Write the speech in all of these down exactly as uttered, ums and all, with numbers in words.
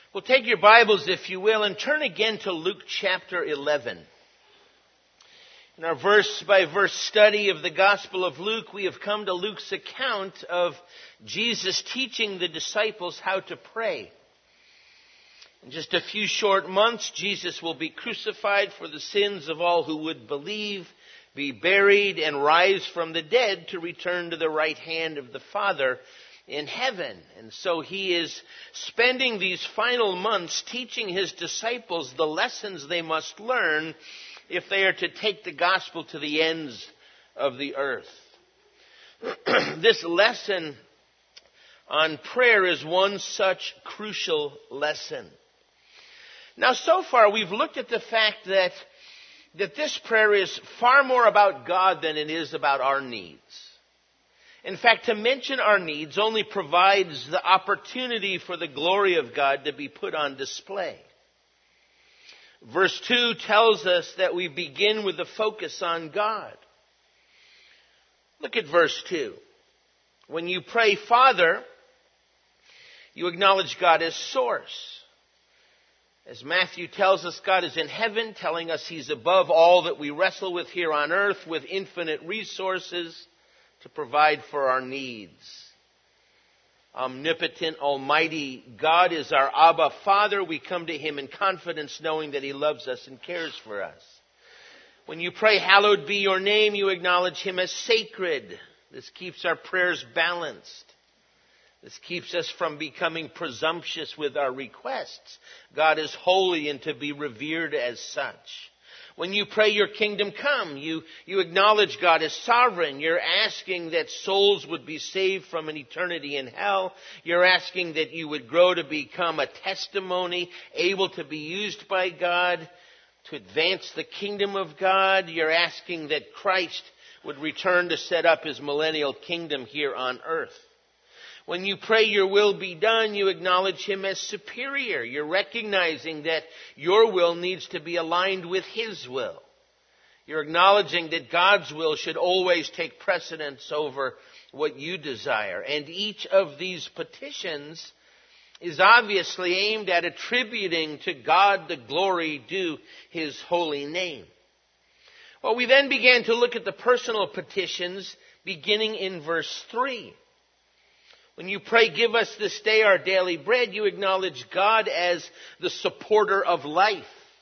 Well, take your Bibles, if you will, and turn again to Luke chapter eleven. In our verse-by-verse study of the Gospel of Luke, we have come to Luke's account of Jesus teaching the disciples how to pray. In just a few short months, Jesus will be crucified for the sins of all who would believe, be buried, and rise from the dead to return to the right hand of the Father in heaven. And so he is spending these final months teaching his disciples the lessons they must learn if they are to take the gospel to the ends of the earth. This lesson on prayer is one such crucial lesson. Now, so far we've looked at the fact that that this prayer is far more about God than it is about our needs. In fact, to mention our needs only provides the opportunity for the glory of God to be put on display. Verse two tells us that we begin with the focus on God. Look at verse two. When you pray, Father, you acknowledge God as source. As Matthew tells us, God is in heaven, telling us He's above all that we wrestle with here on earth, with infinite resources to provide for our needs. Omnipotent, almighty God is our Abba Father. We come to Him in confidence, knowing that He loves us and cares for us. When you pray, hallowed be your name, you acknowledge Him as sacred. This keeps our prayers balanced. This keeps us from becoming presumptuous with our requests. God is holy and to be revered as such. When you pray your kingdom come, you, you acknowledge God as sovereign. You're asking that souls would be saved from an eternity in hell. You're asking that you would grow to become a testimony able to be used by God to advance the kingdom of God. You're asking that Christ would return to set up His millennial kingdom here on earth. When you pray your will be done, you acknowledge Him as superior. You're recognizing that your will needs to be aligned with His will. You're acknowledging that God's will should always take precedence over what you desire. And each of these petitions is obviously aimed at attributing to God the glory due His holy name. Well, we then began to look at the personal petitions beginning in verse three. When you pray, give us this day our daily bread, you acknowledge God as the supporter of life.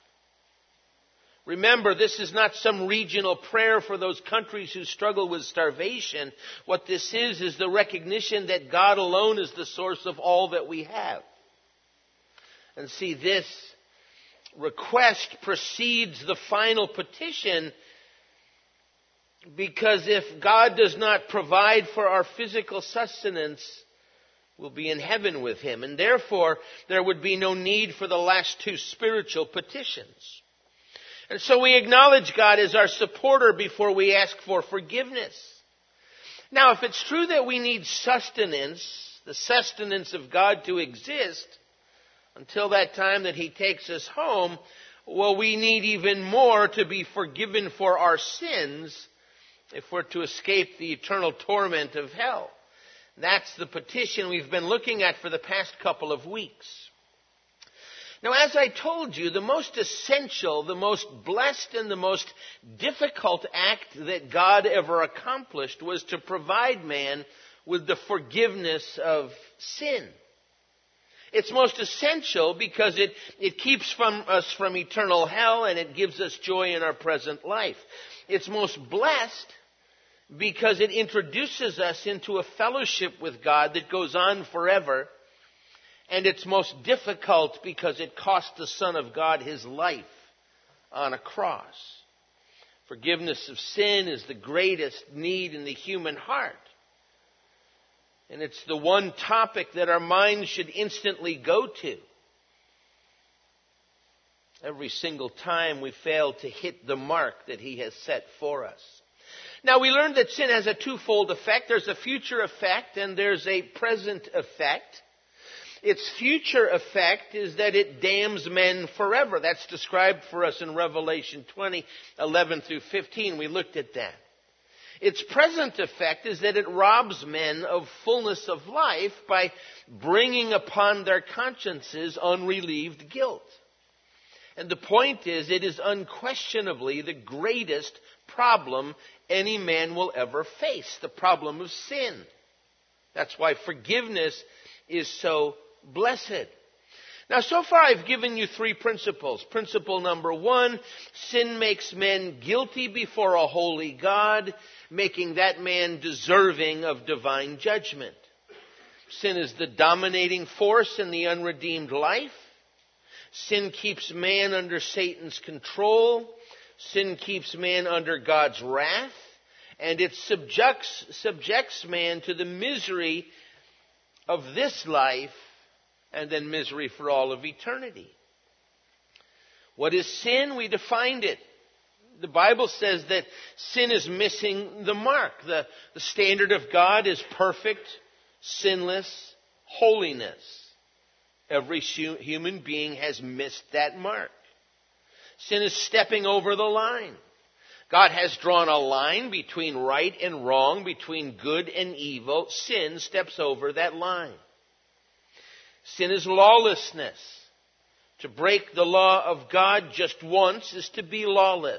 Remember, this is not some regional prayer for those countries who struggle with starvation. What this is, is the recognition that God alone is the source of all that we have. And see, this request precedes the final petition, because if God does not provide for our physical sustenance, we'll be in heaven with Him. And therefore, there would be no need for the last two spiritual petitions. And so we acknowledge God as our supporter before we ask for forgiveness. Now, if it's true that we need sustenance, the sustenance of God to exist, until that time that He takes us home, well, we need even more to be forgiven for our sins if we're to escape the eternal torment of hell. That's the petition we've been looking at for the past couple of weeks. Now, as I told you, the most essential, the most blessed, and the most difficult act that God ever accomplished was to provide man with the forgiveness of sin. It's most essential because it, it keeps from us from eternal hell, and it gives us joy in our present life. It's most blessed because it introduces us into a fellowship with God that goes on forever. And it's most difficult because it cost the Son of God His life on a cross. Forgiveness of sin is the greatest need in the human heart. And it's the one topic that our minds should instantly go to every single time we fail to hit the mark that He has set for us. Now, we learned that sin has a twofold effect. There's a future effect and there's a present effect. Its future effect is that it damns men forever. That's described for us in Revelation twenty, eleven through fifteen. We looked at that. Its present effect is that it robs men of fullness of life by bringing upon their consciences unrelieved guilt. And the point is, it is unquestionably the greatest problem any man will ever face, the problem of sin. That's why forgiveness is so blessed. Now, so far I've given you three principles. Principle number one, sin makes men guilty before a holy God, making that man deserving of divine judgment. Sin is the dominating force in the unredeemed life. Sin keeps man under Satan's control. Sin keeps man under God's wrath. And it subjects, subjects man to the misery of this life and then misery for all of eternity. What is sin? We defined it. The Bible says that sin is missing the mark. The, the standard of God is perfect, sinless holiness. Every human being has missed that mark. Sin is stepping over the line. God has drawn a line between right and wrong, between good and evil. Sin steps over that line. Sin is lawlessness. To break the law of God just once is to be lawless.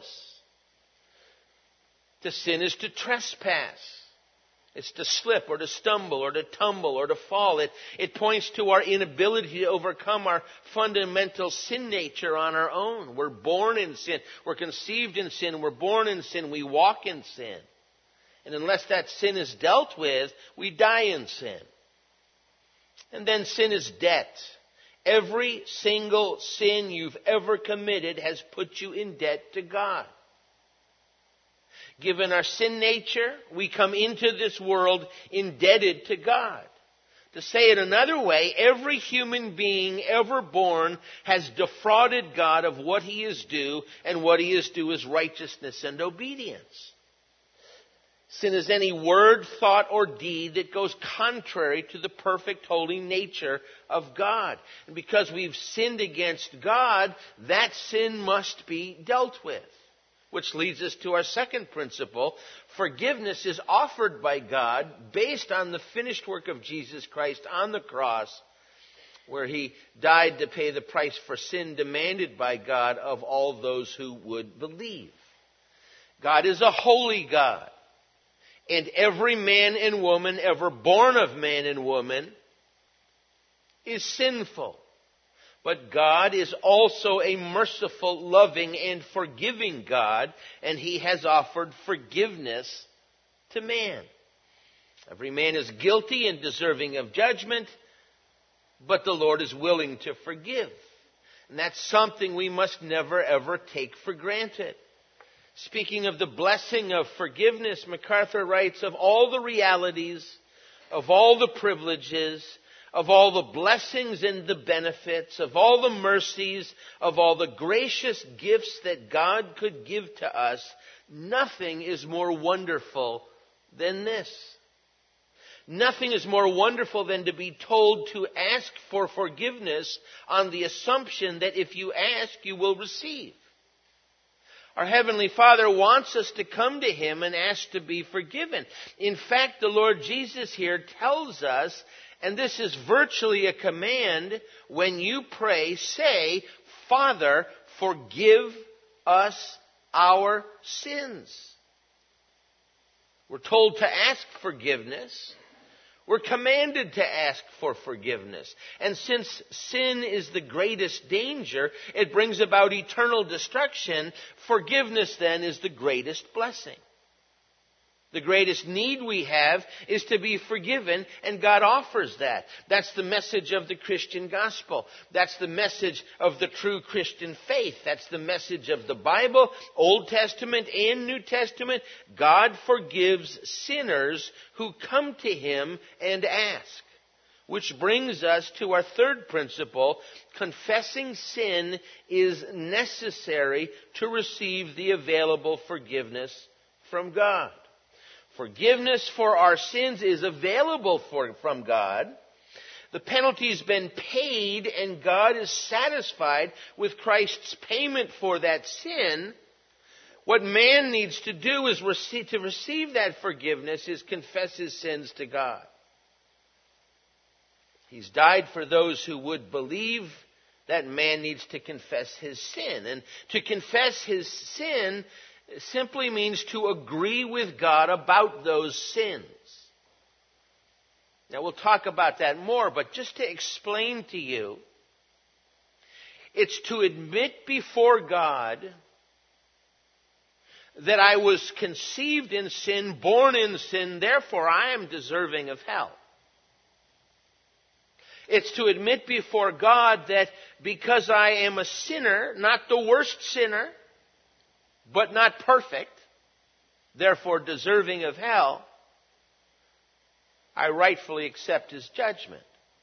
To sin is to trespass. It's to slip or to stumble or to tumble or to fall. It, it points to our inability to overcome our fundamental sin nature on our own. We're born in sin. We're conceived in sin. We're born in sin. We walk in sin. And unless that sin is dealt with, we die in sin. And then sin is debt. Every single sin you've ever committed has put you in debt to God. Given our sin nature, we come into this world indebted to God. To say it another way, every human being ever born has defrauded God of what he is due, and what he is due is righteousness and obedience. Sin is any word, thought, or deed that goes contrary to the perfect holy nature of God. And because we've sinned against God, that sin must be dealt with. Which leads us to our second principle. Forgiveness is offered by God based on the finished work of Jesus Christ on the cross, where he died to pay the price for sin demanded by God of all those who would believe. God is a holy God. And every man and woman ever born of man and woman is sinful. But God is also a merciful, loving, and forgiving God, and he has offered forgiveness to man. Every man is guilty and deserving of judgment, but the Lord is willing to forgive. And that's something we must never, ever take for granted. Speaking of the blessing of forgiveness, MacArthur writes, of all the realities, of all the privileges, of all the blessings and the benefits, of all the mercies, of all the gracious gifts that God could give to us, nothing is more wonderful than this. Nothing is more wonderful than to be told to ask for forgiveness on the assumption that if you ask, you will receive. Our Heavenly Father wants us to come to him and ask to be forgiven. In fact, the Lord Jesus here tells us, and this is virtually a command, when you pray, say, Father, forgive us our sins. We're told to ask forgiveness. We're commanded to ask for forgiveness. And since sin is the greatest danger, it brings about eternal destruction. Forgiveness then is the greatest blessing. The greatest need we have is to be forgiven, and God offers that. That's the message of the Christian gospel. That's the message of the true Christian faith. That's the message of the Bible, Old Testament and New Testament. God forgives sinners who come to him and ask. Which brings us to our third principle. Confessing sin is necessary to receive the available forgiveness from God. Forgiveness for our sins is available for, from God. The penalty's been paid, and God is satisfied with Christ's payment for that sin. What man needs to do is receive, to receive that forgiveness is confess his sins to God. He's died for those who would believe. That man needs to confess his sin. And to confess his sin simply means to agree with God about those sins. Now we'll talk about that more, but just to explain to you, it's to admit before God that I was conceived in sin, born in sin, therefore I am deserving of hell. It's to admit before God that because I am a sinner, not the worst sinner, but not perfect, therefore deserving of hell, I rightfully accept his judgment.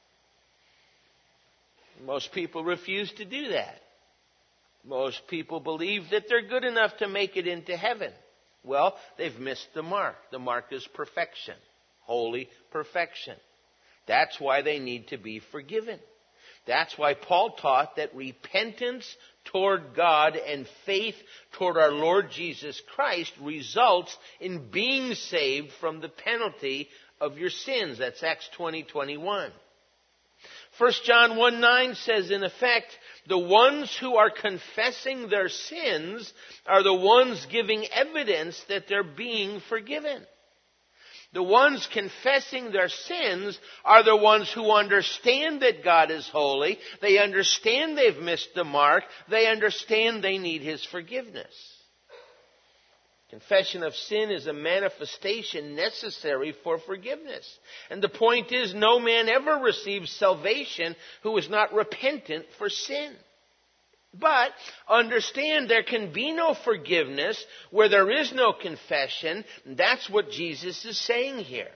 Most people refuse to do that. Most people believe that they're good enough to make it into heaven. Well, they've missed the mark. The mark is perfection, holy perfection. That's why they need to be forgiven. That's why Paul taught that repentance toward God and faith toward our Lord Jesus Christ results in being saved from the penalty of your sins. That's Acts twenty twenty-one. First John one nine says, in effect, the ones who are confessing their sins are the ones giving evidence that they're being forgiven. The ones confessing their sins are the ones who understand that God is holy. They understand they've missed the mark. They understand they need his forgiveness. Confession of sin is a manifestation necessary for forgiveness. And the point is, no man ever receives salvation who is not repentant for sin. But understand there can be no forgiveness where there is no confession. That's what Jesus is saying here.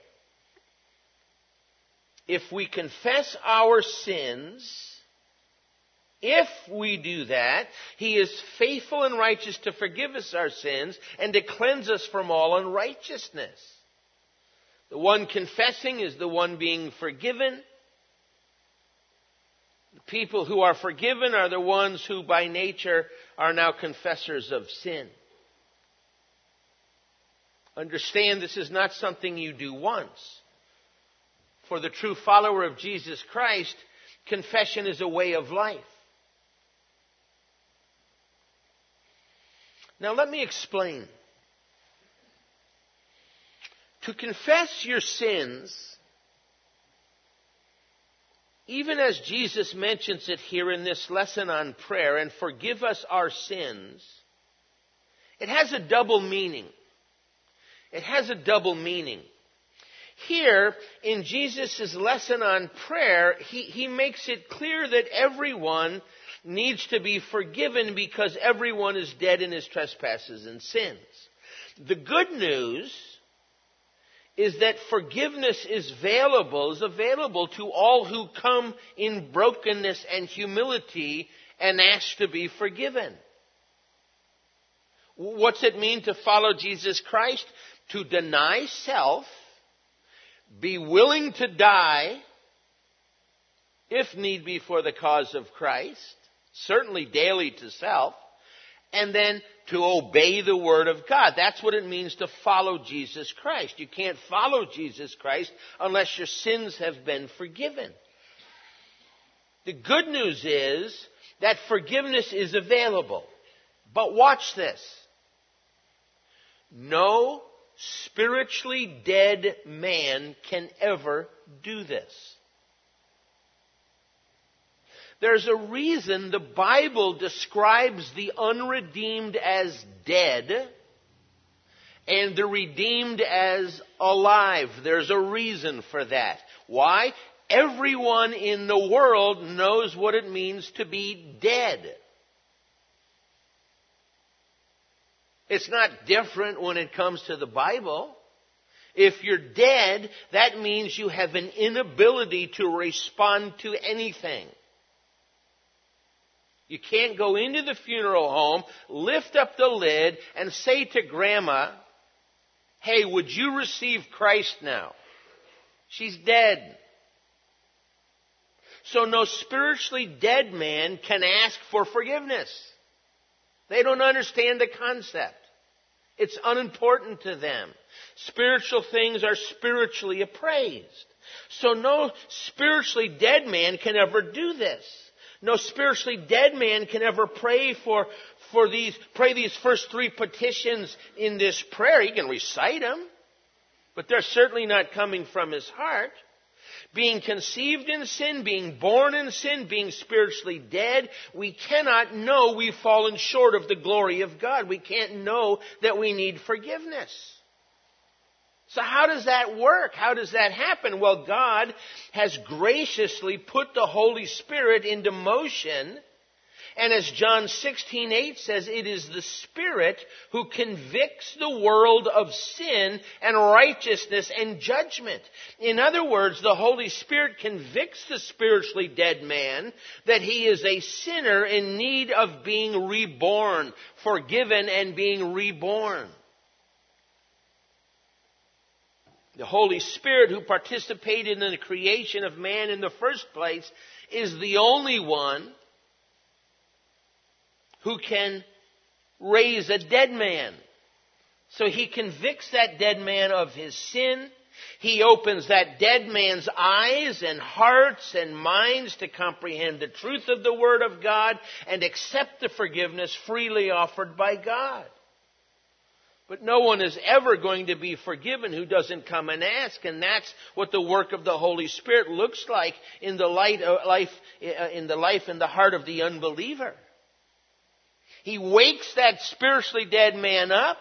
If we confess our sins, if we do that, he is faithful and righteous to forgive us our sins and to cleanse us from all unrighteousness. The one confessing is the one being forgiven. The people who are forgiven are the ones who by nature are now confessors of sin. Understand this is not something you do once. For the true follower of Jesus Christ, confession is a way of life. Now let me explain. To confess your sins, even as Jesus mentions it here in this lesson on prayer, and forgive us our sins, it has a double meaning. It has a double meaning. Here, in Jesus' lesson on prayer, he, he makes it clear that everyone needs to be forgiven because everyone is dead in his trespasses and sins. The good news is that forgiveness is available, is available to all who come in brokenness and humility and ask to be forgiven. What's it mean to follow Jesus Christ? To deny self, be willing to die, if need be for the cause of Christ, certainly daily to self, and then to obey the Word of God. That's what it means to follow Jesus Christ. You can't follow Jesus Christ unless your sins have been forgiven. The good news is that forgiveness is available. But watch this. No spiritually dead man can ever do this. There's a reason the Bible describes the unredeemed as dead and the redeemed as alive. There's a reason for that. Why? Everyone in the world knows what it means to be dead. It's not different when it comes to the Bible. If you're dead, that means you have an inability to respond to anything. You can't go into the funeral home, lift up the lid, and say to Grandma, "Hey, would you receive Christ now?" She's dead. So no spiritually dead man can ask for forgiveness. They don't understand the concept. It's unimportant to them. Spiritual things are spiritually appraised. So no spiritually dead man can ever do this. No spiritually dead man can ever pray for, for these, pray these first three petitions in this prayer. He can recite them, but they're certainly not coming from his heart. Being conceived in sin, being born in sin, being spiritually dead, we cannot know we've fallen short of the glory of God. We can't know that we need forgiveness. So how does that work? How does that happen? Well, God has graciously put the Holy Spirit into motion. And as John sixteen eight says, it is the Spirit who convicts the world of sin and righteousness and judgment. In other words, the Holy Spirit convicts the spiritually dead man that he is a sinner in need of being reborn, forgiven and being reborn. The Holy Spirit, who participated in the creation of man in the first place, is the only one who can raise a dead man. So he convicts that dead man of his sin. He opens that dead man's eyes and hearts and minds to comprehend the truth of the Word of God and accept the forgiveness freely offered by God. But no one is ever going to be forgiven who doesn't come and ask, and that's what the work of the Holy Spirit looks like in the light of life, in the life and the heart of the unbeliever. He wakes that spiritually dead man up.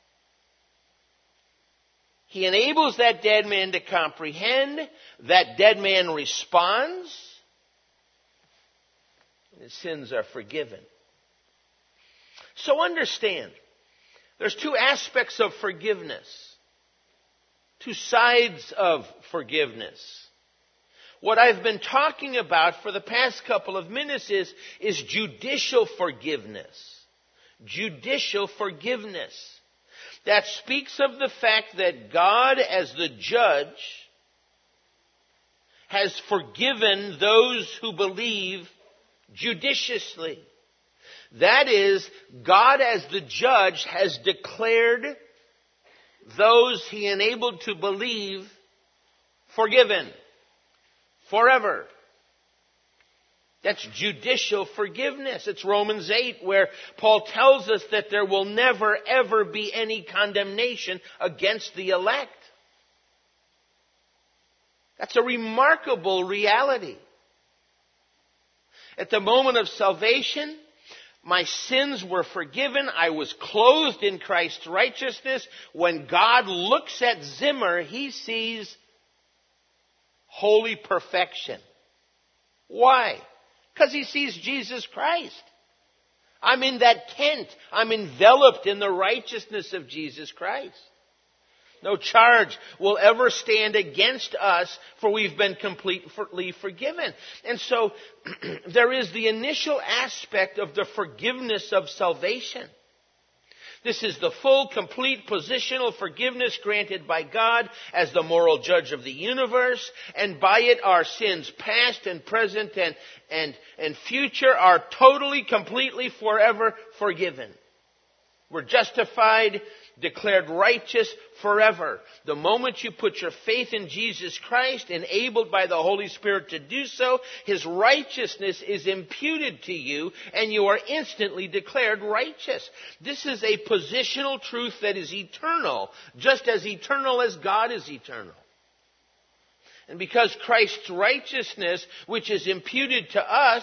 He enables that dead man to comprehend. That dead man responds. And his sins are forgiven. So understand, there's two aspects of forgiveness. Two sides of forgiveness. What I've been talking about for the past couple of minutes is, is judicial forgiveness. Judicial forgiveness. That speaks of the fact that God, as the judge, has forgiven those who believe judiciously. That is, God as the judge has declared those he enabled to believe forgiven forever. That's judicial forgiveness. It's Romans eight where Paul tells us that there will never ever be any condemnation against the elect. That's a remarkable reality. At the moment of salvation, my sins were forgiven. I was clothed in Christ's righteousness. When God looks at Zimmer, he sees holy perfection. Why? Because he sees Jesus Christ. I'm in that tent. I'm enveloped in the righteousness of Jesus Christ. No charge will ever stand against us, for we've been completely forgiven. And so there is the initial aspect of the forgiveness of salvation. This is the full, complete, positional forgiveness granted by God as the moral judge of the universe. And by it, our sins past and present and, and, and future are totally, completely, forever forgiven. We're justified, declared righteous forever. The moment you put your faith in Jesus Christ, enabled by the Holy Spirit to do so, His righteousness is imputed to you and you are instantly declared righteous. This is a positional truth that is eternal, just as eternal as God is eternal. And because Christ's righteousness, which is imputed to us,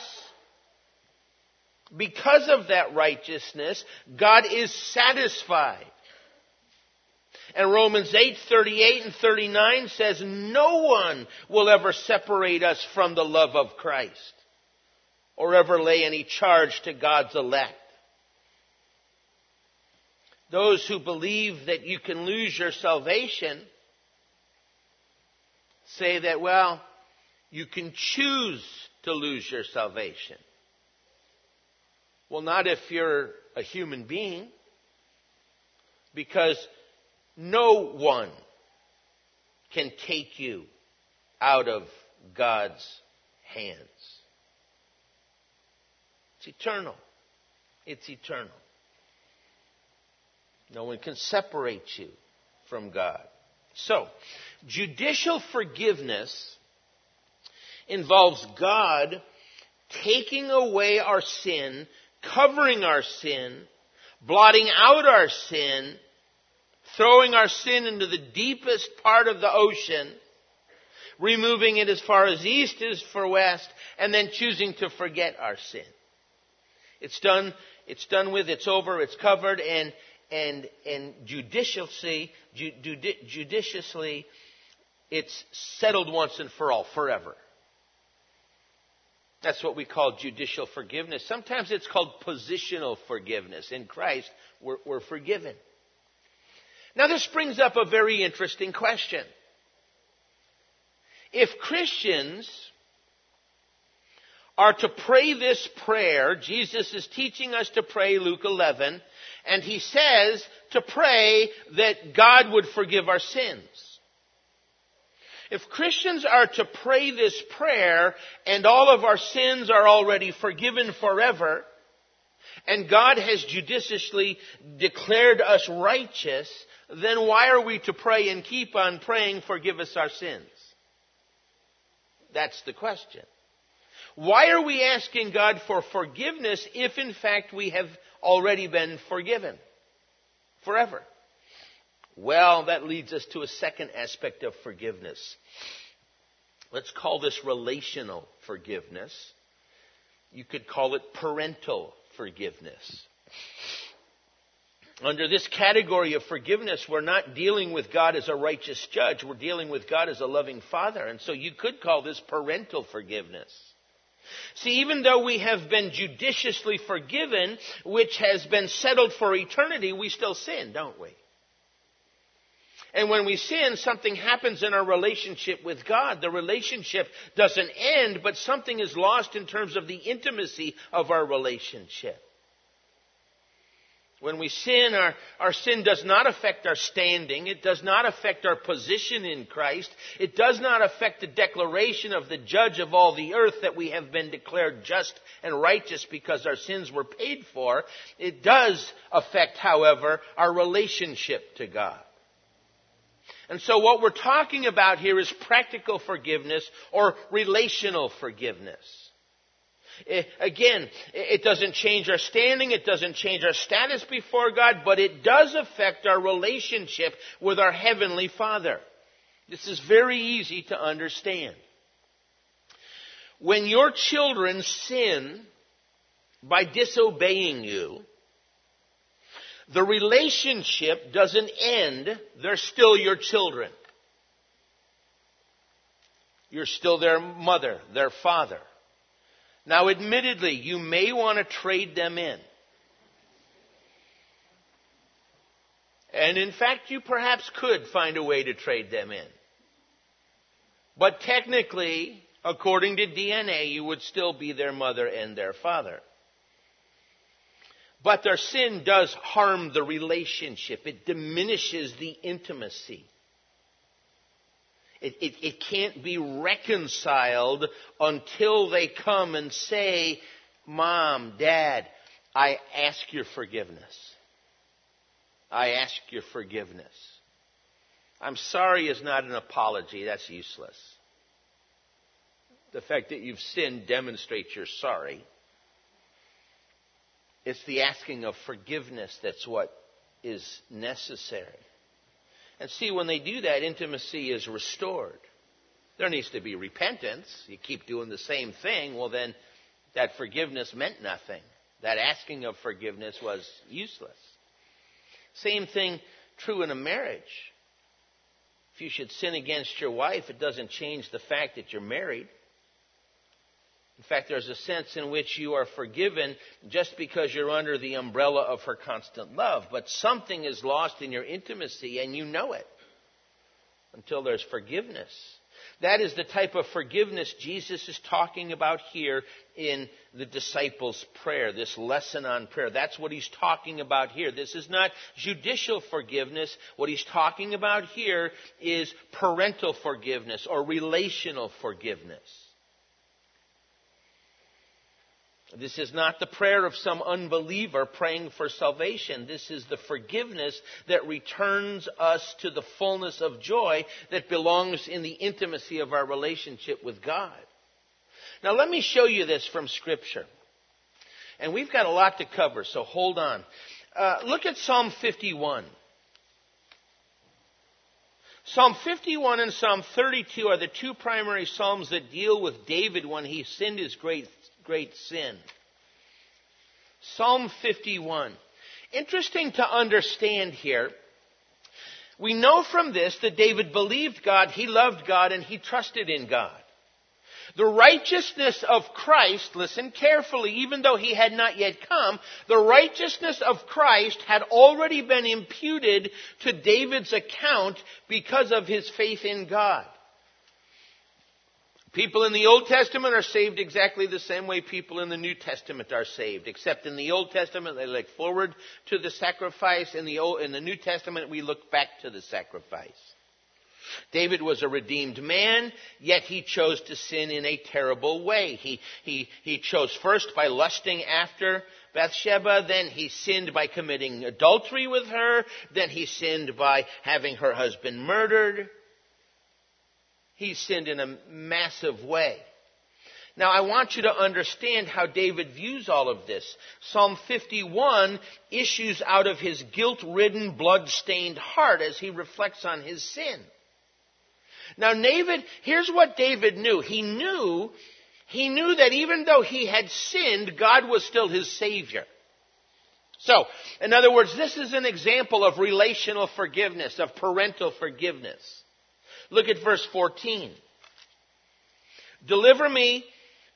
because of that righteousness, God is satisfied. And Romans eight, thirty-eight and thirty-nine says, no one will ever separate us from the love of Christ or ever lay any charge to God's elect. Those who believe that you can lose your salvation say that, well, you can choose to lose your salvation. Well, not if you're a human being, because no one can take you out of God's hands. It's eternal. It's eternal. No one can separate you from God. So, judicial forgiveness involves God taking away our sin, covering our sin, blotting out our sin, throwing our sin into the deepest part of the ocean, removing it as far as east is for west, and then choosing to forget our sin. It's done, it's done with, it's over, it's covered, and and and judiciously, judi- judiciously, it's settled once and for all, forever. That's what we call judicial forgiveness. Sometimes it's called positional forgiveness. In Christ, we're, we're forgiven. Now this brings up a very interesting question. If Christians are to pray this prayer, Jesus is teaching us to pray Luke eleven, and he says to pray that God would forgive our sins. If Christians are to pray this prayer and all of our sins are already forgiven forever, and God has judiciously declared us righteous, then why are we to pray and keep on praying, forgive us our sins? That's the question. Why are we asking God for forgiveness if in fact we have already been forgiven forever? Well, that leads us to a second aspect of forgiveness. Let's call this relational forgiveness. You could call it parental forgiveness. Under this category of forgiveness, we're not dealing with God as a righteous judge. We're dealing with God as a loving father. And so you could call this parental forgiveness. See, even though we have been judiciously forgiven, which has been settled for eternity, we still sin, don't we? And when we sin, something happens in our relationship with God. The relationship doesn't end, but something is lost in terms of the intimacy of our relationship. When we sin, our, our sin does not affect our standing. It does not affect our position in Christ. It does not affect the declaration of the judge of all the earth that we have been declared just and righteous because our sins were paid for. It does affect, however, our relationship to God. And so what we're talking about here is practical forgiveness or relational forgiveness. It, again, it doesn't change our standing, it doesn't change our status before God, but it does affect our relationship with our Heavenly Father. This is very easy to understand. When your children sin by disobeying you, the relationship doesn't end. They're still your children. You're still their mother, their father. Now, admittedly, you may want to trade them in. And in fact, you perhaps could find a way to trade them in. But technically, according to D N A, you would still be their mother and their father. But their sin does harm the relationship. It diminishes the intimacy. It, it, it can't be reconciled until they come and say, Mom, Dad, I ask your forgiveness. I ask your forgiveness. I'm sorry is not an apology. That's useless. The fact that you've sinned demonstrates you're sorry. It's the asking of forgiveness that's what is necessary. And see, when they do that, intimacy is restored. There needs to be repentance. You keep doing the same thing, well then that forgiveness meant nothing. That asking of forgiveness was useless. Same thing true in a marriage. If you should sin against your wife, it doesn't change the fact that you're married. In fact, there's a sense in which you are forgiven just because you're under the umbrella of her constant love. But something is lost in your intimacy, and you know it until there's forgiveness. That is the type of forgiveness Jesus is talking about here in the disciples' prayer, this lesson on prayer. That's what he's talking about here. This is not judicial forgiveness. What he's talking about here is parental forgiveness or relational forgiveness. This is not the prayer of some unbeliever praying for salvation. This is the forgiveness that returns us to the fullness of joy that belongs in the intimacy of our relationship with God. Now let me show you this from Scripture. And we've got a lot to cover, so hold on. Uh, look at Psalm fifty-one. Psalm fifty-one and Psalm thirty-two are the two primary psalms that deal with David when he sinned his great, great sin. Psalm fifty-one. Interesting to understand here. We know from this that David believed God, he loved God, and he trusted in God. The righteousness of Christ, listen carefully, even though he had not yet come, the righteousness of Christ had already been imputed to David's account because of his faith in God. People in the Old Testament are saved exactly the same way people in the New Testament are saved, except in the Old Testament they look forward to the sacrifice. In the Old, in the New Testament we look back to the sacrifice. David was a redeemed man, yet he chose to sin in a terrible way. He, he, he chose first by lusting after Bathsheba, then he sinned by committing adultery with her, then he sinned by having her husband murdered. He sinned in a massive way. Now I want you to understand how David views all of this. Psalm fifty-one issues out of his guilt-ridden, blood-stained heart as he reflects on his sin. Now, David, here's what David knew. He knew, he knew that even though he had sinned, God was still his Savior. So, in other words, this is an example of relational forgiveness, of parental forgiveness. Look at verse fourteen. Deliver me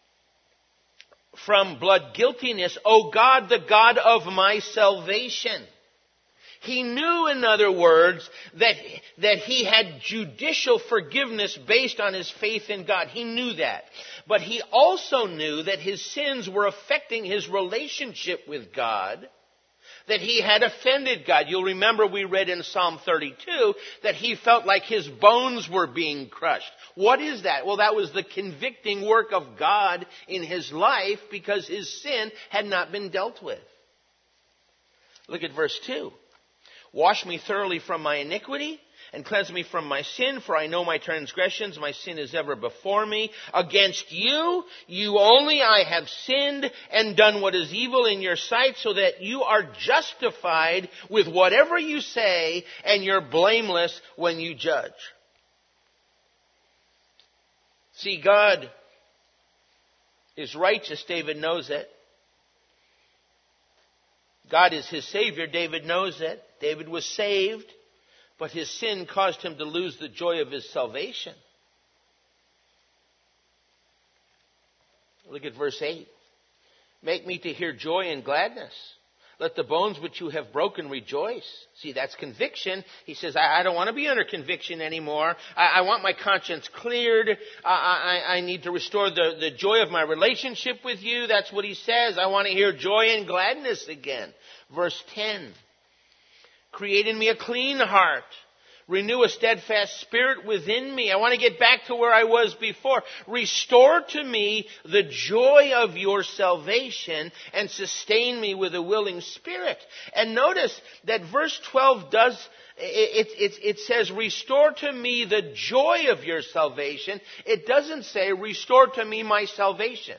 from blood guiltiness, O God, the God of my salvation. He knew, in other words, that, that he had judicial forgiveness based on his faith in God. He knew that. But he also knew that his sins were affecting his relationship with God, that he had offended God. You'll remember we read in Psalm thirty-two that he felt like his bones were being crushed. What is that? Well, that was the convicting work of God in his life because his sin had not been dealt with. Look at verse two. Wash me thoroughly from my iniquity and cleanse me from my sin, for I know my transgressions. My sin is ever before me. Against you, you only, I have sinned and done what is evil in your sight, so that you are justified with whatever you say, and you're blameless when you judge. See, God is righteous. David knows it. God is his Savior. David knows it. David was saved, but his sin caused him to lose the joy of his salvation. Look at verse eight. Make me to hear joy and gladness. Let the bones which you have broken rejoice. See, that's conviction. He says, I, I don't want to be under conviction anymore. I, I want my conscience cleared. I, I, I need to restore the, the joy of my relationship with you. That's what he says. I want to hear joy and gladness again. Verse ten. Create in me a clean heart. Renew a steadfast spirit within me. I want to get back to where I was before. Restore to me the joy of your salvation and sustain me with a willing spirit. And notice that verse twelve does, it, it, it says, restore to me the joy of your salvation. It doesn't say, restore to me my salvation.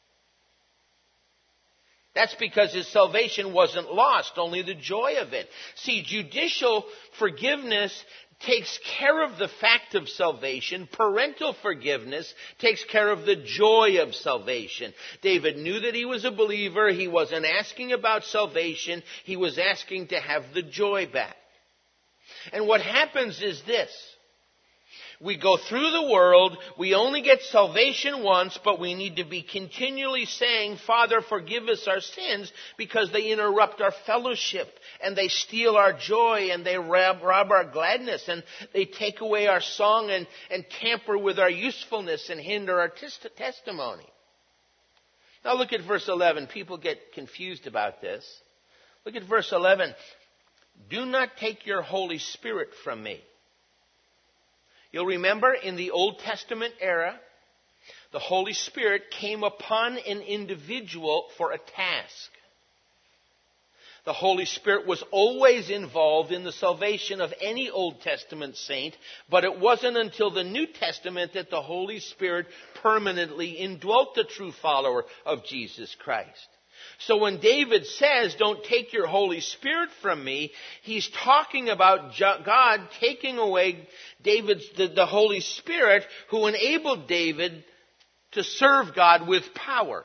That's because his salvation wasn't lost, only the joy of it. See, judicial forgiveness takes care of the fact of salvation. Parental forgiveness takes care of the joy of salvation. David knew that he was a believer. He wasn't asking about salvation. He was asking to have the joy back. And what happens is this. We go through the world, we only get salvation once, but we need to be continually saying, Father, forgive us our sins, because they interrupt our fellowship, and they steal our joy, and they rob, rob our gladness, and they take away our song and, and tamper with our usefulness and hinder our tes- testimony. Now look at verse eleven. People get confused about this. Look at verse eleven. Do not take your Holy Spirit from me. You'll remember in the Old Testament era, the Holy Spirit came upon an individual for a task. The Holy Spirit was always involved in the salvation of any Old Testament saint, but it wasn't until the New Testament that the Holy Spirit permanently indwelt the true follower of Jesus Christ. So when David says, don't take your Holy Spirit from me, he's talking about God taking away David's, the, the Holy Spirit who enabled David to serve God with power.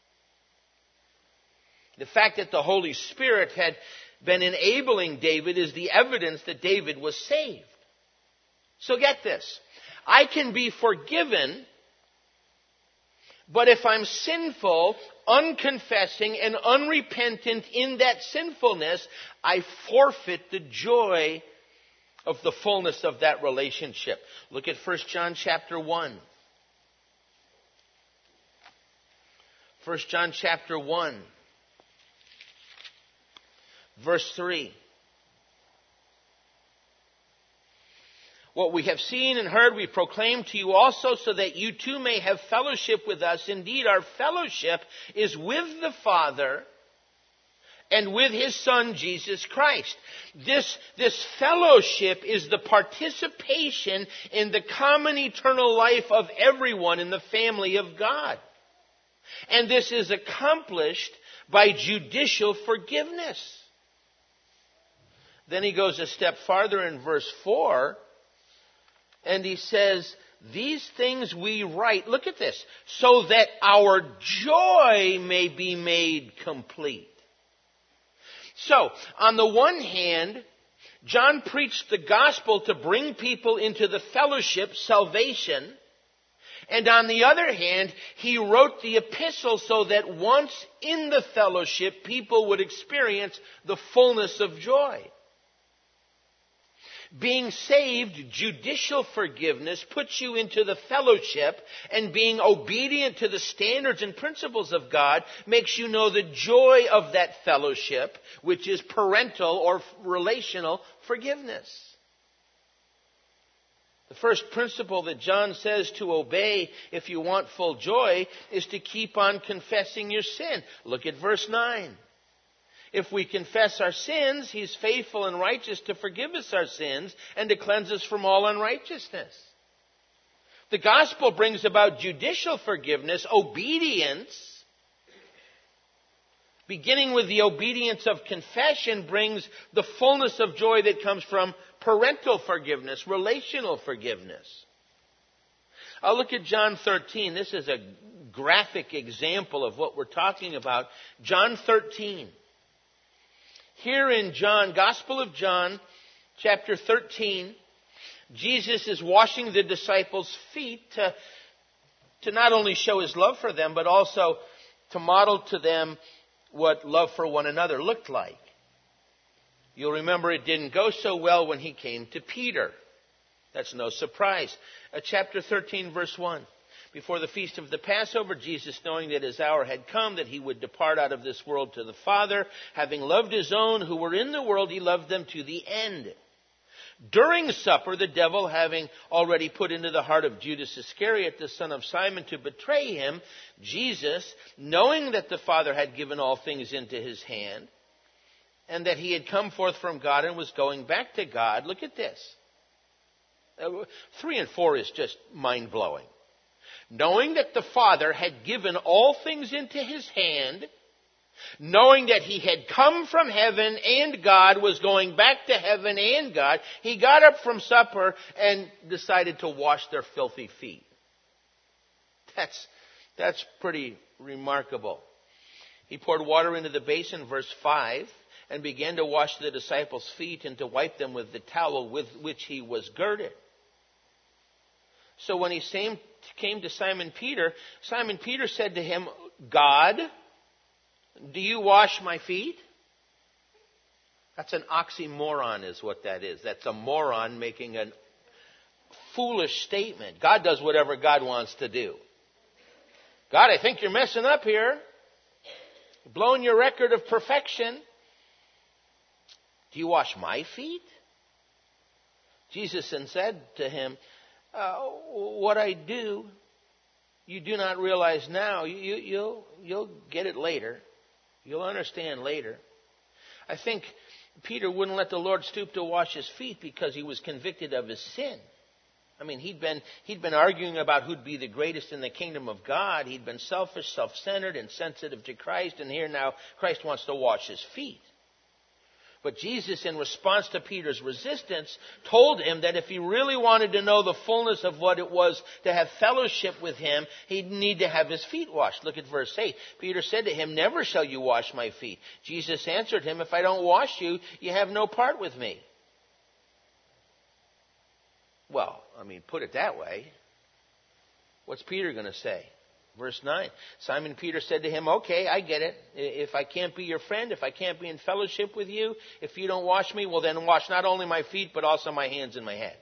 The fact that the Holy Spirit had been enabling David is the evidence that David was saved. So get this. I can be forgiven, but if I'm sinful, unconfessing, and unrepentant in that sinfulness, I forfeit the joy of the fullness of that relationship. Look at First John chapter one. First John chapter one. Verse three. What we have seen and heard we proclaim to you also, so that you too may have fellowship with us. Indeed, our fellowship is with the Father and with His Son, Jesus Christ. This, this fellowship is the participation in the common eternal life of everyone in the family of God. And this is accomplished by judicial forgiveness. Then he goes a step farther in verse four, and he says, these things we write, look at this, so that our joy may be made complete. So, on the one hand, John preached the gospel to bring people into the fellowship, salvation. And on the other hand, he wrote the epistle so that once in the fellowship, people would experience the fullness of joy. Being saved, judicial forgiveness, puts you into the fellowship, and being obedient to the standards and principles of God makes you know the joy of that fellowship, which is parental or relational forgiveness. The first principle that John says to obey if you want full joy is to keep on confessing your sin. Look at verse nine. If we confess our sins, He's faithful and righteous to forgive us our sins and to cleanse us from all unrighteousness. The gospel brings about judicial forgiveness, obedience. Beginning with the obedience of confession brings the fullness of joy that comes from parental forgiveness, relational forgiveness. I'll look at John thirteen. This is a graphic example of what we're talking about. John thirteen. Here in John, Gospel of John, chapter thirteen, Jesus is washing the disciples' feet to, to not only show His love for them, but also to model to them what love for one another looked like. You'll remember it didn't go so well when He came to Peter. That's no surprise. Uh, chapter thirteen, verse one. Before the feast of the Passover, Jesus, knowing that His hour had come, that He would depart out of this world to the Father, having loved His own who were in the world, He loved them to the end. During supper, the devil, having already put into the heart of Judas Iscariot, the son of Simon, to betray Him, Jesus, knowing that the Father had given all things into His hand, and that He had come forth from God and was going back to God, look at this. Three and four is just mind-blowing. Knowing that the Father had given all things into His hand, knowing that He had come from heaven and God, was going back to heaven and God, He got up from supper and decided to wash their filthy feet. That's, that's pretty remarkable. He poured water into the basin, verse five, and began to wash the disciples' feet and to wipe them with the towel with which He was girded. So when He came to Simon Peter, Simon Peter said to Him, God, do you wash my feet? That's an oxymoron is what that is. That's a moron making a foolish statement. God does whatever God wants to do. God, I think you're messing up here. You're blowing your record of perfection. Do you wash my feet? Jesus then said to him, uh, what I do, you do not realize now, you, you, you'll, you'll get it later. You'll understand later. I think Peter wouldn't let the Lord stoop to wash his feet because he was convicted of his sin. I mean, he'd been, he'd been arguing about who'd be the greatest in the kingdom of God. He'd been selfish, self-centered, insensitive to Christ. And here now, Christ wants to wash his feet. But Jesus, in response to Peter's resistance, told him that if he really wanted to know the fullness of what it was to have fellowship with him, he'd need to have his feet washed. Look at verse eight. Peter said to him, "Never shall you wash my feet." Jesus answered him, "If I don't wash you, you have no part with me." Well, I mean, put it that way. What's Peter going to say? Verse nine, Simon Peter said to him, "Okay, I get it. If I can't be your friend, if I can't be in fellowship with you, if you don't wash me, well then wash not only my feet, but also my hands and my head."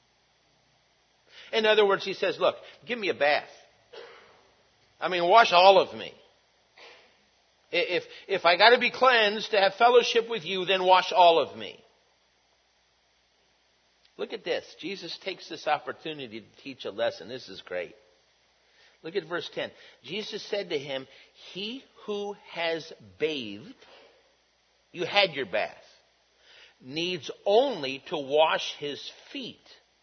In other words, he says, look, give me a bath. I mean, wash all of me. If, if I got to be cleansed to have fellowship with you, then wash all of me. Look at this. Jesus takes this opportunity to teach a lesson. This is great. Look at verse ten. Jesus said to him, "He who has bathed," you had your bath, "needs only to wash his feet,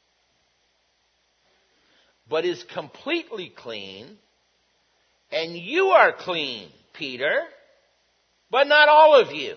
but is completely clean. And you are clean, Peter, but not all of you."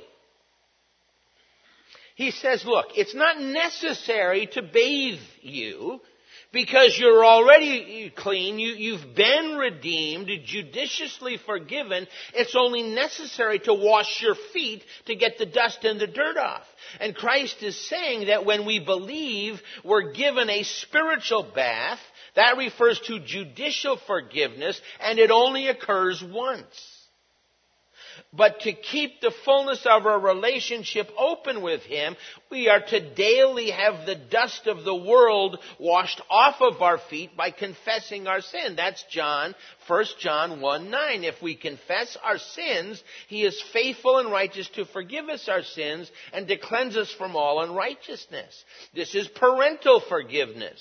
He says, look, it's not necessary to bathe you, because you're already clean, you, you've been redeemed, judiciously forgiven. It's only necessary to wash your feet to get the dust and the dirt off. And Christ is saying that when we believe, we're given a spiritual bath. That refers to judicial forgiveness, and it only occurs once. But to keep the fullness of our relationship open with Him, we are to daily have the dust of the world washed off of our feet by confessing our sin. That's John, First John one nine. If we confess our sins, He is faithful and righteous to forgive us our sins and to cleanse us from all unrighteousness. This is parental forgiveness.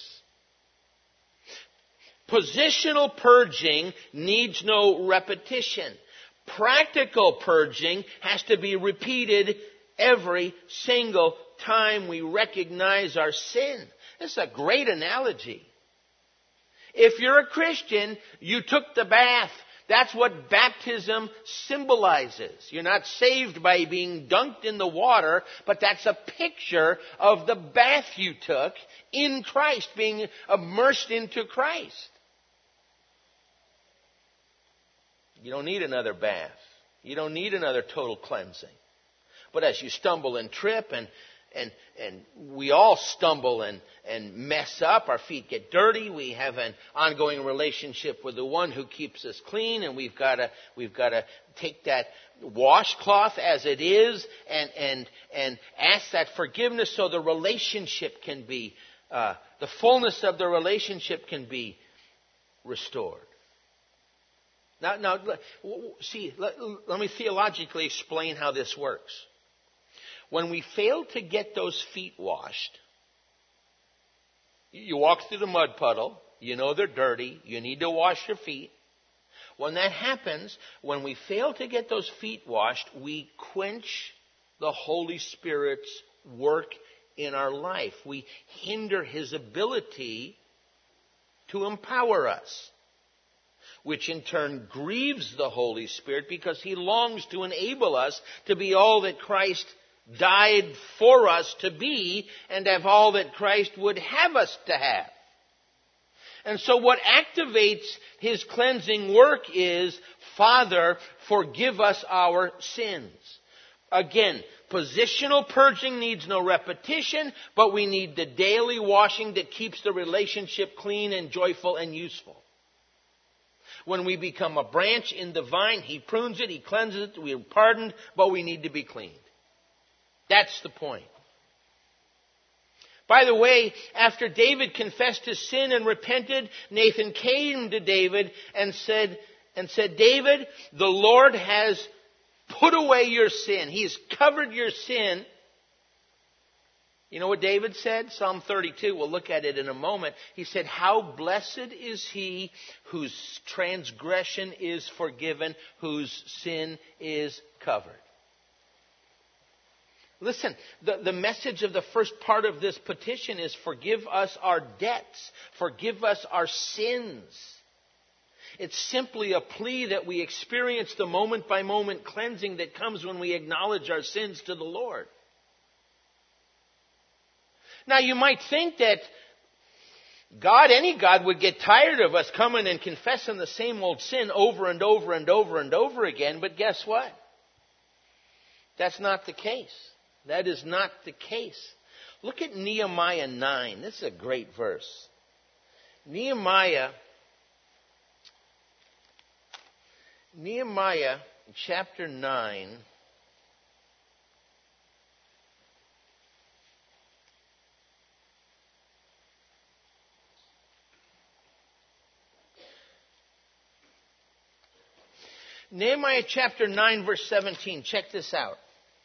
Positional purging needs no repetition. Practical purging has to be repeated every single time we recognize our sin. This is a great analogy. If you're a Christian, you took the bath. That's what baptism symbolizes. You're not saved by being dunked in the water, but that's a picture of the bath you took in Christ, being immersed into Christ. You don't need another bath. You don't need another total cleansing. But as you stumble and trip, and and and we all stumble and, and mess up, our feet get dirty, we have an ongoing relationship with the one who keeps us clean, and we've got to we've got to take that washcloth as it is and and and ask that forgiveness so the relationship can be uh, the fullness of the relationship can be restored. Now, now, see, let, let me theologically explain how this works. When we fail to get those feet washed, you walk through the mud puddle, you know they're dirty, you need to wash your feet. When that happens, when we fail to get those feet washed, we quench the Holy Spirit's work in our life. We hinder His ability to empower us, which in turn grieves the Holy Spirit because He longs to enable us to be all that Christ died for us to be and have all that Christ would have us to have. And so what activates His cleansing work is, Father, forgive us our sins. Again, positional purging needs no repetition, but we need the daily washing that keeps the relationship clean and joyful and useful. When we become a branch in the vine, He prunes it, He cleanses it, we are pardoned, but we need to be cleaned. That's the point. By the way, after David confessed his sin and repented, Nathan came to David and said, and said, David, the Lord has put away your sin. He's covered your sin. You know what David said? Psalm thirty-two, we'll look at it in a moment. He said, how blessed is he whose transgression is forgiven, whose sin is covered. Listen, the, the message of the first part of this petition is forgive us our debts, forgive us our sins. It's simply a plea that we experience the moment-by-moment cleansing that comes when we acknowledge our sins to the Lord. Now, you might think that God, any God, would get tired of us coming and confessing the same old sin over and over and over and over again, but guess what? That's not the case. That is not the case. Look at Nehemiah nine. This is a great verse. Nehemiah Nehemiah chapter nine. Nehemiah chapter nine, verse seventeen. Check this out.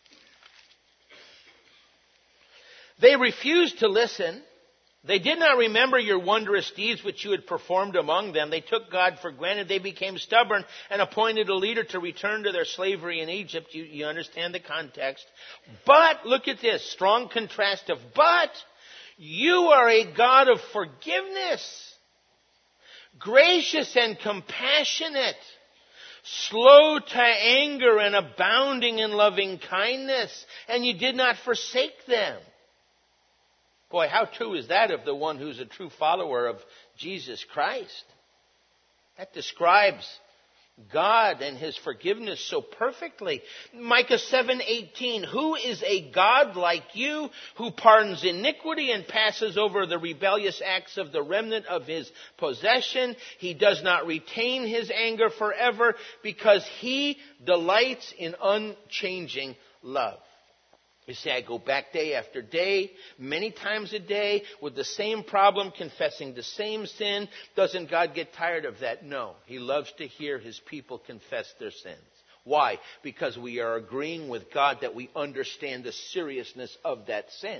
They refused to listen. They did not remember your wondrous deeds which you had performed among them. They took God for granted. They became stubborn and appointed a leader to return to their slavery in Egypt. You, you understand the context. But, look at this, strong contrast of, but you are a God of forgiveness, gracious and compassionate, slow to anger and abounding in loving kindness, and you did not forsake them. Boy, how true is that of the one who's a true follower of Jesus Christ? That describes God and His forgiveness so perfectly. Micah seven eighteen, who is a God like you, who pardons iniquity and passes over the rebellious acts of the remnant of His possession? He does not retain His anger forever, because He delights in unchanging love. You say, I go back day after day, many times a day, with the same problem, confessing the same sin. Doesn't God get tired of that? No. He loves to hear His people confess their sins. Why? Because we are agreeing with God that we understand the seriousness of that sin.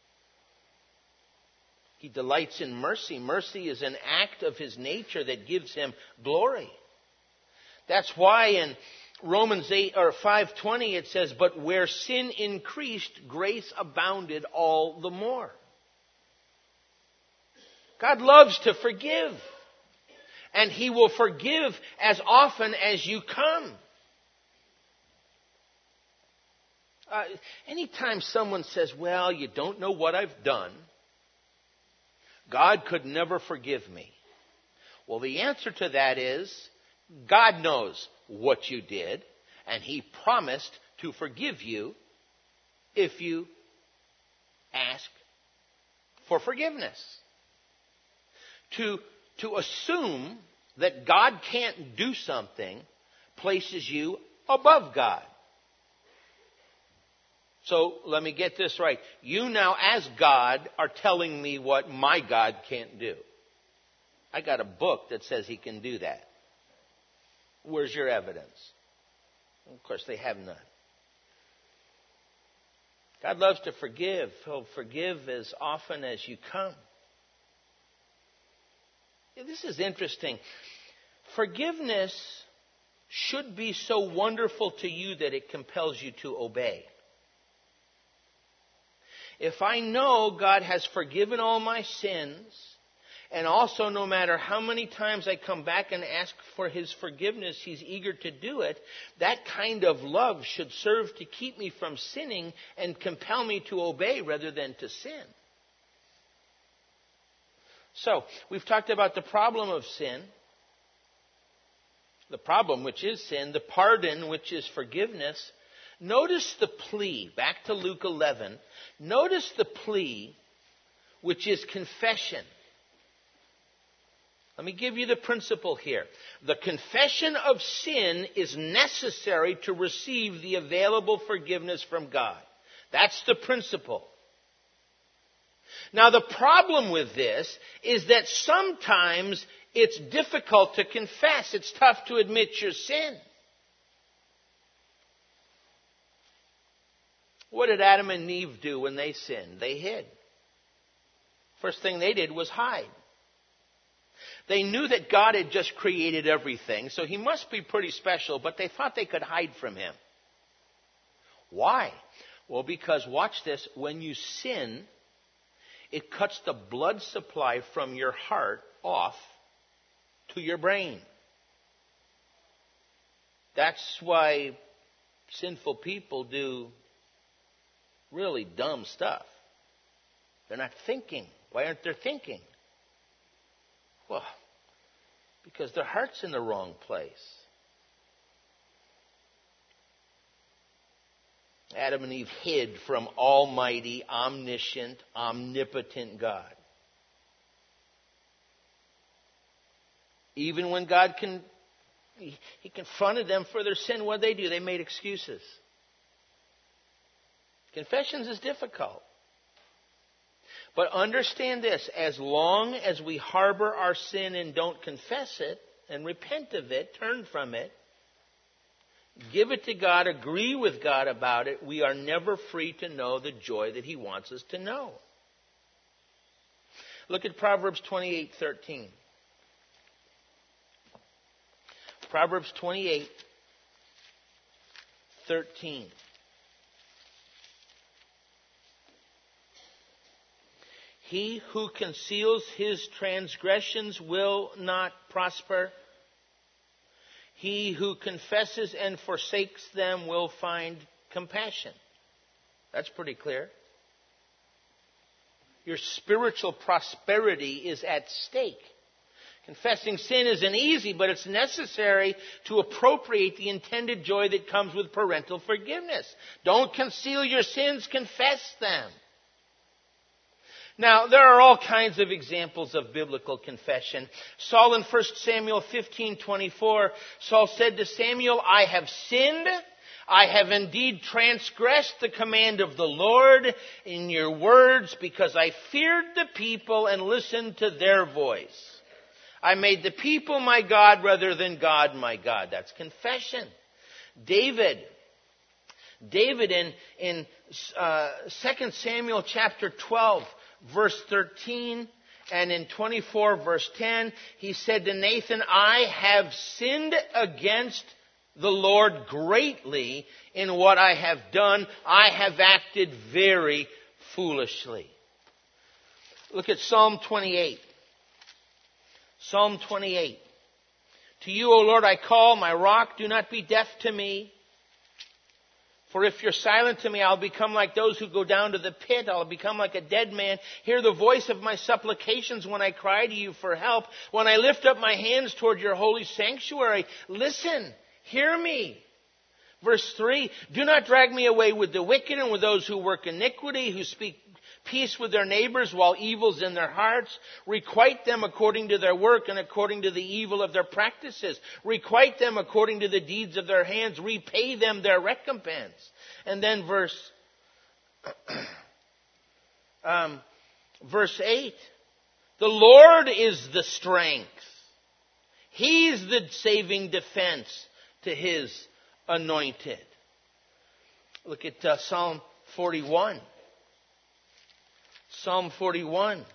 He delights in mercy. Mercy is an act of His nature that gives Him glory. That's why in Romans eight or five twenty it says, but where sin increased, grace abounded all the more. God loves to forgive. And He will forgive as often as you come. Uh, anytime someone says, well, you don't know what I've done, God could never forgive me. Well, the answer to that is, God knows what you did, and He promised to forgive you if you ask for forgiveness. To, to assume that God can't do something places you above God. So let me get this right. You now, as God, are telling me what my God can't do. I got a book that says He can do that. Where's your evidence? Of course, they have none. God loves to forgive. He'll forgive as often as you come. This is interesting. Forgiveness should be so wonderful to you that it compels you to obey. If I know God has forgiven all my sins, and also no matter how many times I come back and ask for His forgiveness, He's eager to do it, that kind of love should serve to keep me from sinning and compel me to obey rather than to sin. So, we've talked about the problem of sin, the problem which is sin, the pardon which is forgiveness. Notice the plea, back to Luke eleven, notice the plea which is confession. Let me give you the principle here. The confession of sin is necessary to receive the available forgiveness from God. That's the principle. Now, the problem with this is that sometimes it's difficult to confess. It's tough to admit your sin. What did Adam and Eve do when they sinned? They hid. First thing they did was hide. They knew that God had just created everything, so he must be pretty special, but they thought they could hide from him. Why? Well, because, watch this, when you sin, it cuts the blood supply from your heart off to your brain. That's why sinful people do really dumb stuff. They're not thinking. Why aren't they thinking? Well, because their heart's in the wrong place. Adam and Eve hid from almighty, omniscient, omnipotent God. Even when God can, he, he confronted them for their sin, what did they do? They made excuses. Confessions is difficult. But understand this, as long as we harbor our sin and don't confess it, and repent of it, turn from it, give it to God, agree with God about it, we are never free to know the joy that he wants us to know. Look at Proverbs twenty-eight thirteen. Proverbs twenty-eight thirteen. He who conceals his transgressions will not prosper. He who confesses and forsakes them will find compassion. That's pretty clear. Your spiritual prosperity is at stake. Confessing sin isn't easy, but it's necessary to appropriate the intended joy that comes with parental forgiveness. Don't conceal your sins, confess them. Now, there are all kinds of examples of biblical confession. Saul in First Samuel fifteen twenty-four, Saul said to Samuel, I have sinned. I have indeed transgressed the command of the Lord in your words because I feared the people and listened to their voice. I made the people my God rather than God my God. That's confession. David, David in, in uh, Second Samuel chapter twelve, verse thirteen, and in twenty-four, verse ten, he said to Nathan, I have sinned against the Lord greatly in what I have done. I have acted very foolishly. Look at Psalm twenty-eight. Psalm twenty-eight. To you, O Lord, I call, my rock, do not be deaf to me. For if you're silent to me, I'll become like those who go down to the pit. I'll become like a dead man. Hear the voice of my supplications when I cry to you for help. When I lift up my hands toward your holy sanctuary, listen, hear me. Verse three, do not drag me away with the wicked and with those who work iniquity, who speak peace with their neighbors while evil's in their hearts. Requite them according to their work and according to the evil of their practices. Requite them according to the deeds of their hands. Repay them their recompense. And then verse, um, verse eight. The Lord is the strength. He's the saving defense to his anointed. Look at uh, Psalm forty-one. Psalm forty-one.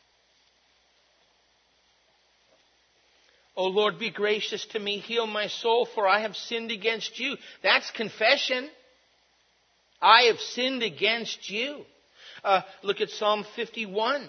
O Lord, be gracious to me. Heal my soul, for I have sinned against you. That's confession. I have sinned against you. Uh, look at Psalm fifty-one.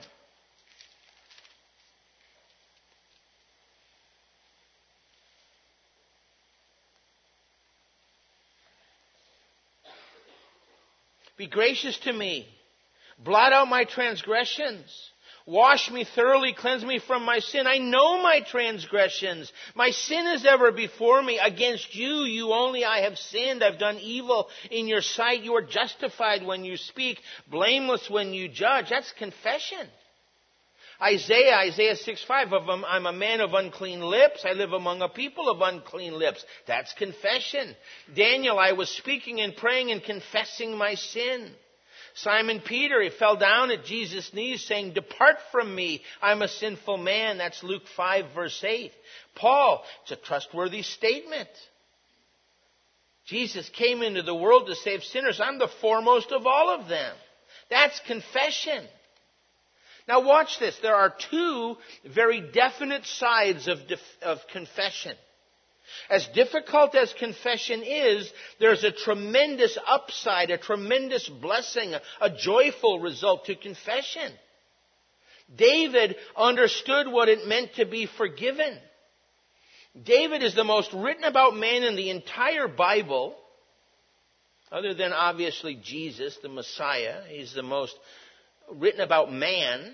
Be gracious to me. Blot out my transgressions. Wash me thoroughly, cleanse me from my sin. I know my transgressions. My sin is ever before me. Against you, you only, I have sinned. I've done evil in your sight. You are justified when you speak, blameless when you judge. That's confession. Isaiah, Isaiah six five, I'm a man of unclean lips. I live among a people of unclean lips. That's confession. Daniel, I was speaking and praying and confessing my sin. Simon Peter, he fell down at Jesus' knees saying, depart from me, I'm a sinful man. That's Luke five, verse eight. Paul, it's a trustworthy statement. Jesus came into the world to save sinners. I'm the foremost of all of them. That's confession. Now watch this. There are two very definite sides of, def- of confession. As difficult as confession is, there's a tremendous upside, a tremendous blessing, a, a joyful result to confession. David understood what it meant to be forgiven. David is the most written about man in the entire Bible, other than obviously Jesus, the Messiah. He's the most written about man.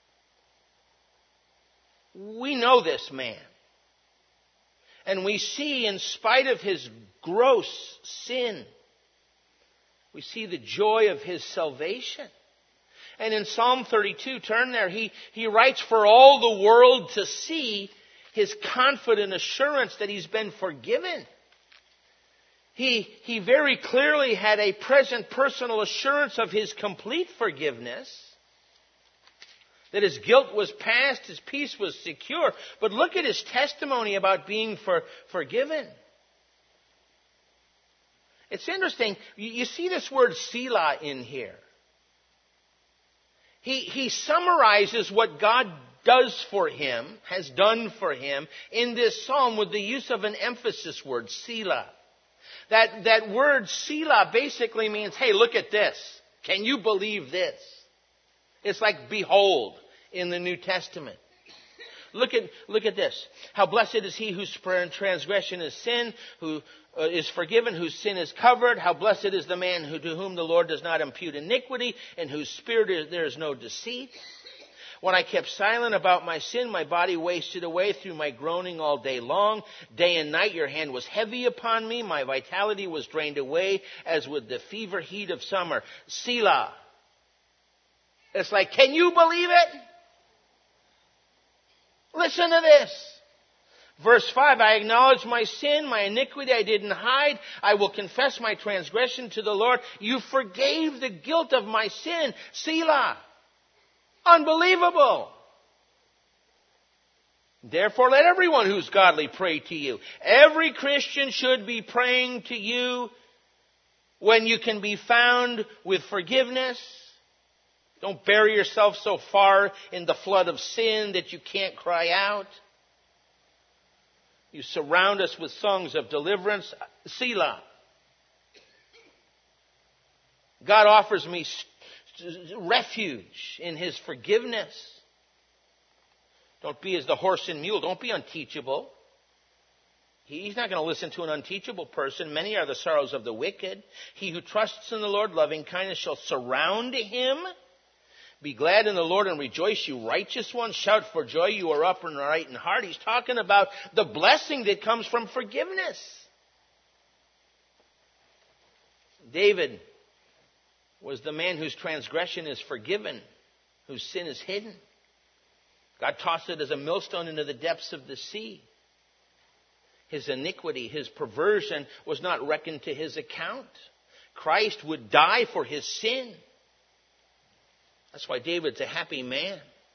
We know this man. And we see, in spite of his gross sin, we see the joy of his salvation. And in Psalm thirty-two, turn there, he, he writes, for all the world to see his confident assurance that he's been forgiven. He, he very clearly had a present personal assurance of his complete forgiveness, that his guilt was past, his peace was secure. But look at his testimony about being for, forgiven. It's interesting. You, you see this word Selah in here. He, he summarizes what God does for him, has done for him, in this psalm with the use of an emphasis word, Selah. That, that word Selah basically means, hey, look at this. Can you believe this? It's like behold in the New Testament. Look at, look at this. How blessed is he whose transgression is sin, who uh, is forgiven, whose sin is covered. How blessed is the man who, to whom the Lord does not impute iniquity, in whose spirit is, there is no deceit. When I kept silent about my sin, my body wasted away through my groaning all day long. Day and night your hand was heavy upon me. My vitality was drained away as with the fever heat of summer. Selah. It's like, can you believe it? Listen to this. Verse five, I acknowledge my sin, my iniquity I didn't hide. I will confess my transgression to the Lord. You forgave the guilt of my sin. Selah. Unbelievable. Therefore, let everyone who's godly pray to you. Every Christian should be praying to you when you can be found with forgiveness. Don't bury yourself so far in the flood of sin that you can't cry out. You surround us with songs of deliverance. Selah. God offers me refuge in his forgiveness. Don't be as the horse and mule. Don't be unteachable. He's not going to listen to an unteachable person. Many are the sorrows of the wicked. He who trusts in the Lord, loving kindness shall surround him. Be glad in the Lord and rejoice, you righteous ones. Shout for joy, you are upright in heart. He's talking about the blessing that comes from forgiveness. David was the man whose transgression is forgiven, whose sin is hidden. God tossed it as a millstone into the depths of the sea. His iniquity, his perversion was not reckoned to his account. Christ would die for his sin. That's why David's a happy man.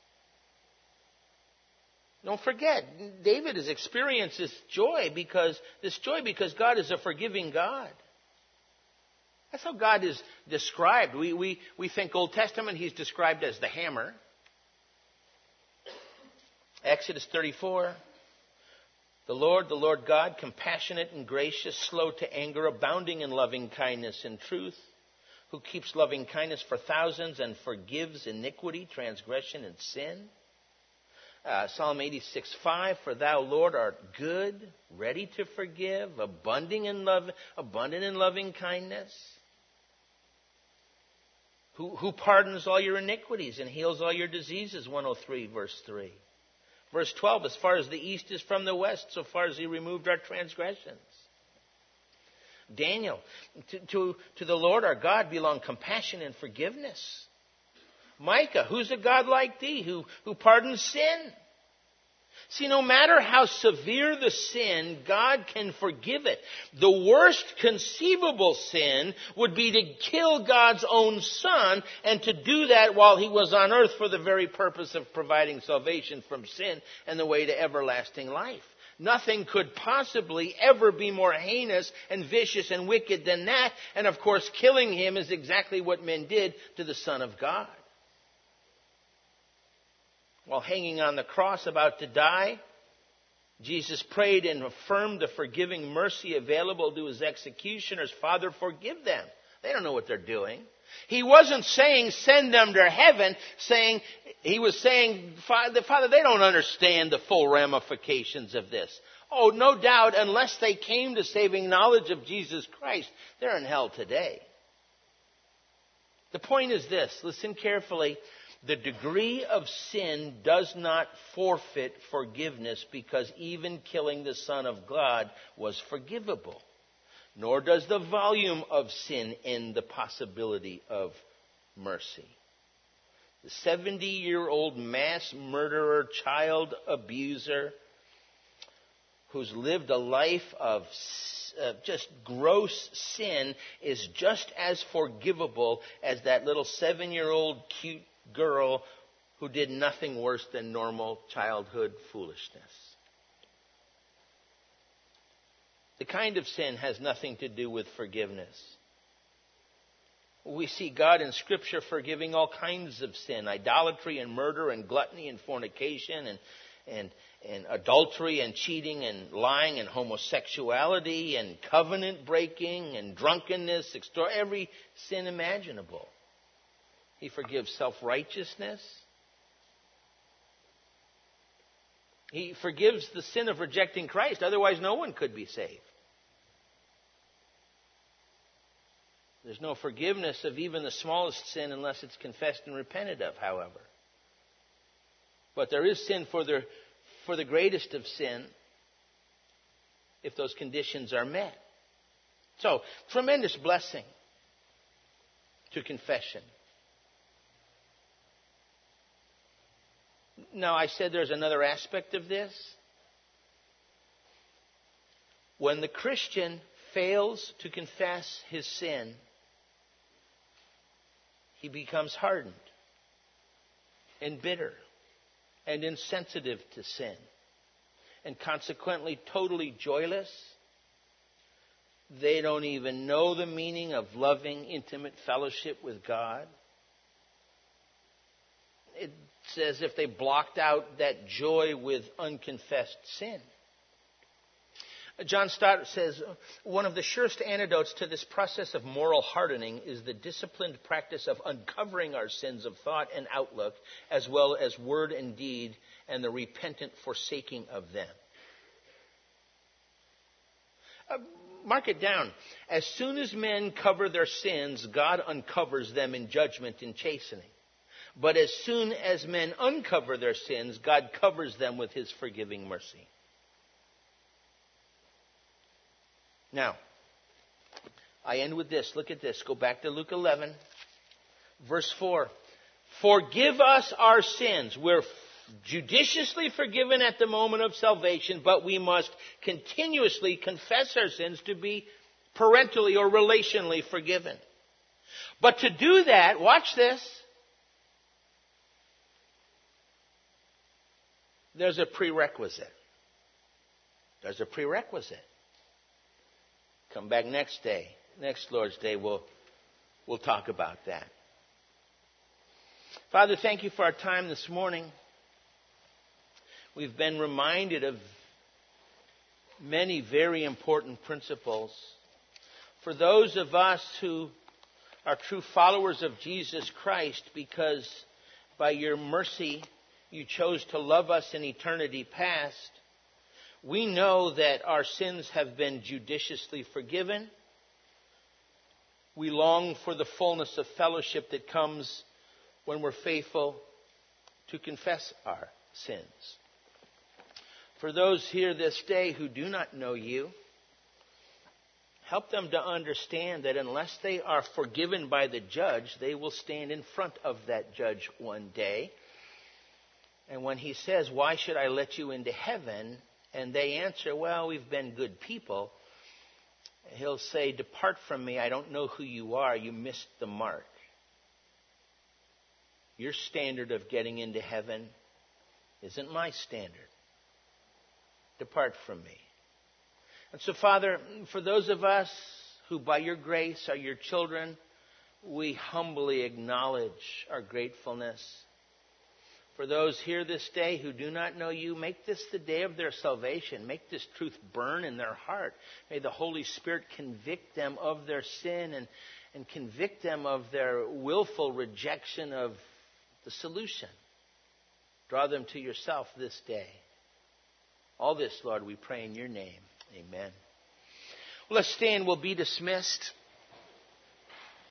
Don't forget, David has experienced this joy because, this joy because God is a forgiving God. That's how God is described. We, we, we think Old Testament, he's described as the hammer. Exodus thirty-four. The Lord, the Lord God, compassionate and gracious, slow to anger, abounding in loving kindness and truth, who keeps loving kindness for thousands and forgives iniquity, transgression, and sin. Uh, Psalm eighty-six five, for thou, Lord, art good, ready to forgive, abundant in love, abundant in loving kindness. Who, who pardons all your iniquities and heals all your diseases, one oh three, verse three. Verse twelve, as far as the east is from the west, so far as he removed our transgressions. Daniel, to, to, to the Lord our God belong compassion and forgiveness. Micah, who's a God like thee, who, who pardons sin? See, no matter how severe the sin, God can forgive it. The worst conceivable sin would be to kill God's own Son, and to do that while he was on earth for the very purpose of providing salvation from sin and the way to everlasting life. Nothing could possibly ever be more heinous and vicious and wicked than that. And of course, killing him is exactly what men did to the Son of God. While hanging on the cross about to die, Jesus prayed and affirmed the forgiving mercy available to his executioners. Father, forgive them. They don't know what they're doing. He wasn't saying send them to heaven, saying he was saying, Father, they don't understand the full ramifications of this. Oh, no doubt, unless they came to saving knowledge of Jesus Christ, they're in hell today. The point is this, listen carefully. The degree of sin does not forfeit forgiveness, because even killing the Son of God was forgivable. Nor does the volume of sin end the possibility of mercy. The seventy-year-old mass murderer, child abuser, who's lived a life of uh, just gross sin, is just as forgivable as that little seven-year-old cute girl who did nothing worse than normal childhood foolishness. The kind of sin has nothing to do with forgiveness. We see God in Scripture forgiving all kinds of sin, idolatry and murder and gluttony and fornication and, and, and adultery and cheating and lying and homosexuality and covenant breaking and drunkenness, extor- every sin imaginable. He forgives self-righteousness. He forgives the sin of rejecting Christ. Otherwise, no one could be saved. There's no forgiveness of even the smallest sin unless it's confessed and repented of, however. But there is sin for the, for the greatest of sin if those conditions are met. So, tremendous blessing to confession. Now, I said there's another aspect of this. When the Christian fails to confess his sin, he becomes hardened and bitter and insensitive to sin, and consequently totally joyless. They don't even know the meaning of loving, intimate fellowship with God. It's as if they blocked out that joy with unconfessed sin. John Stott says, one of the surest antidotes to this process of moral hardening is the disciplined practice of uncovering our sins of thought and outlook, as well as word and deed, and the repentant forsaking of them. Uh, mark it down. As soon as men cover their sins, God uncovers them in judgment and chastening. But as soon as men uncover their sins, God covers them with his forgiving mercy. Now, I end with this. Look at this. Go back to Luke eleven, verse four. Forgive us our sins. We're judiciously forgiven at the moment of salvation, but we must continuously confess our sins to be parentally or relationally forgiven. But to do that, watch this. There's a prerequisite. There's a prerequisite. Come back next day. Next Lord's Day, we'll, we'll talk about that. Father, thank you for our time this morning. We've been reminded of many very important principles. For those of us who are true followers of Jesus Christ, because by your mercy you chose to love us in eternity past, we know that our sins have been judiciously forgiven. We long for the fullness of fellowship that comes when we're faithful to confess our sins. For those here this day who do not know you, help them to understand that unless they are forgiven by the judge, they will stand in front of that judge one day. And when he says, "Why should I let you into heaven?" and they answer, "Well, we've been good people," he'll say, "Depart from me. I don't know who you are. You missed the mark. Your standard of getting into heaven isn't my standard. depart from me. And so, Father, for those of us who by your grace are your children, we humbly acknowledge our gratefulness. For those here this day who do not know you, make this the day of their salvation. Make this truth burn in their heart. May the Holy Spirit convict them of their sin and, and convict them of their willful rejection of the solution. Draw them to yourself this day. All this, Lord, we pray in your name. Amen. Well, let's stand. We'll be dismissed.